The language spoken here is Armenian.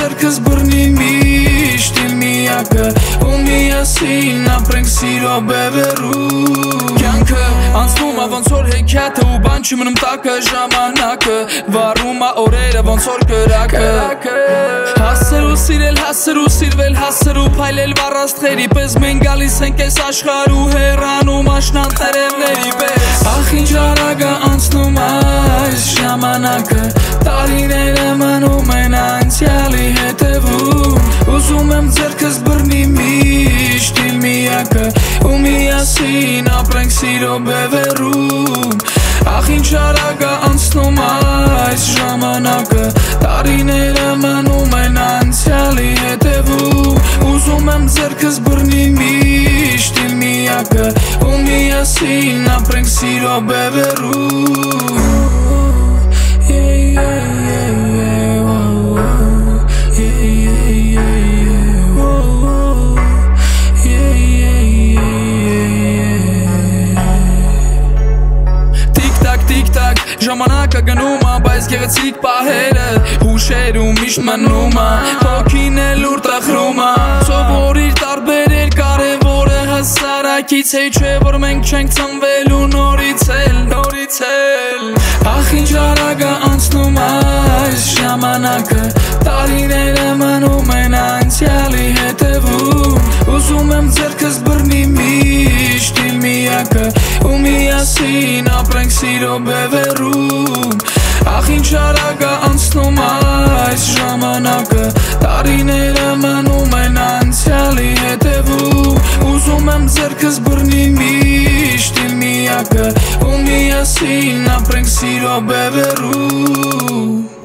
ձեռքս բռնի միշտ իմ միակը ու միասին ապրենք սիրո բևեռում Կյանքը անցնում ա ոնց որ հեքիաթը ու բան չի մնում տակը ժամանակը վառում ա օրերը ոնց որ կրակը Հասցր ու սիրել, հասցր ու սիրվել, հասցր ու փայլել վառաստղերի պես Մենք գալիս ենք այս աշխարհ ու հեռանում աշնան տերևների պես Ախ ինչ արագ ա անցնում այս ժամանակը Տարիները մնում են անցյալի հետևում Ուզում եմ ձեռքս բռնի միշտ իմ միակը ու միասին ապրենք սիրո բևեռում Ախ ինչ արագ ա անցնում այս ժամանակը Տարիները մնում են անցյալի հետևում Ուզում եմ ձեռքս բռնի միշտ իմ միակը ու միասին ապրենք սիրո բևեռում Ժամանակը գնում ա, բայց գեղեցիկ պահերը Հուշերում միշտ մնում ա, հոգին էլ ուր տխրում ա Սովորիր տարբերել կարևորը հասարակից Հեչ չէ որ մենք չենք ծնվել ու նորից էլ Ախ ինչ արագ ա անցնում այս ժամանակը Տարիները մնում են անցյալի հետևում Ուզում եմ ձեռքս բռնի միշտ իմ միակը ու միասին ապրենք սիրո բևեռում Ախ ինչ արագ ա անցնում այս ժամանակը Տարիները մնում են անցյալի հետևում Ուզում եմ ձեռքս բռնի միշտ իմ միակը ու միասին ապրենք սիրո բևեռում